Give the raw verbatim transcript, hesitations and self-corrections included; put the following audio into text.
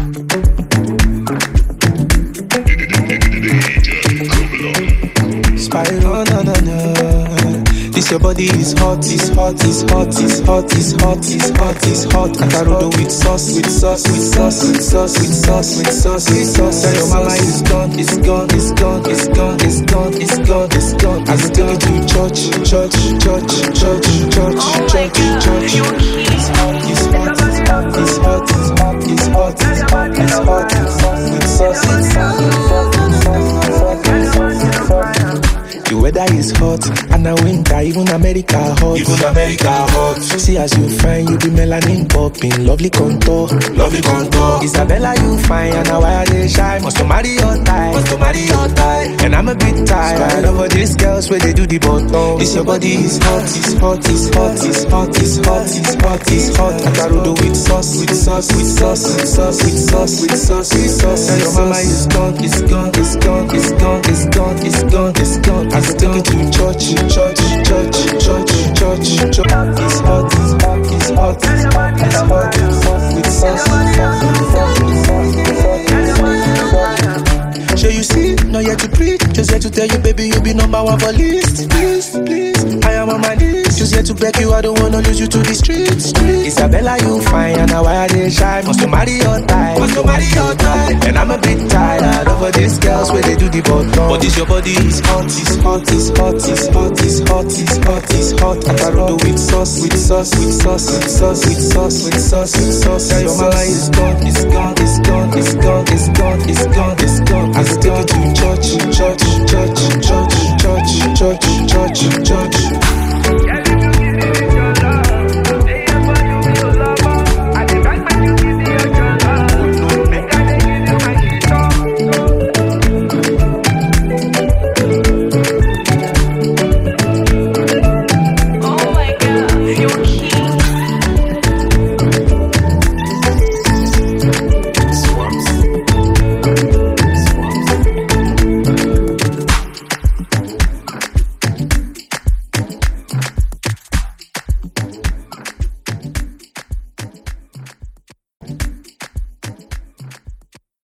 Spiral, na na na. This your body is hot, is hot, is hot, is hot, is hot, is hot, is hot. Akarodo with sauce, with sauce, with sauce, with sauce, with sauce, with sauce, with sauce. Tell your mama it's gone, it's gone, it's gone, it's gone, it's gone, it's gone, it's gone. I will take you to church, church, church, church, church, church, church. It's hot, it's hot, it's hot, it's hot, it's hot, it's hot, it's hot, it's hot, it's hot, with sauce, with sauce, with sauce, with sauce, with sauce, with sauce, with sauce. The weather is hot, and the winter, even America hot. Even America hot. See as you fine, you be melanin popping, lovely contour, lovely contour. Isabella, you fine, and now I they shy. Must to marry your type, must to marry your type. And I'm a bit tired of all these girls where they do the bottom. This your body is hot, is hot, is hot, is hot, is hot, is hot, is hot. Akarodo with sauce, with sauce, with sauce, with sauce, with sauce, with sauce, with sauce. Tell your mama it's gone, it's gone, it's gone, it's gone, it's gone, it's gone, it's gone. I will take you to church, church, church, church, church, church. It's hot, it's hot, it's hot, it's hot, it's hot, it's hot, with sauce, with sauce, with sauce, with sauce, with sauce, with sauce. So you see, not yet to preach, just here to tell you, baby, you be number one for list. Please, please, I am on my knees. Just here to beg you, I don't wanna lose you to the streets. Isabella, you fine, and now I they shy. Must to marry your type, must to marry your type. And I'm a bit tired of all these girls where they do the bottom. But this your body is hot, is hot, is hot, is hot, is hot, is hot, is hot. Akarodo with sauce, with sauce, with sauce, with sauce, with sauce, with sauce, with sauce. Tell your mama it's gone, it's gone, it's gone.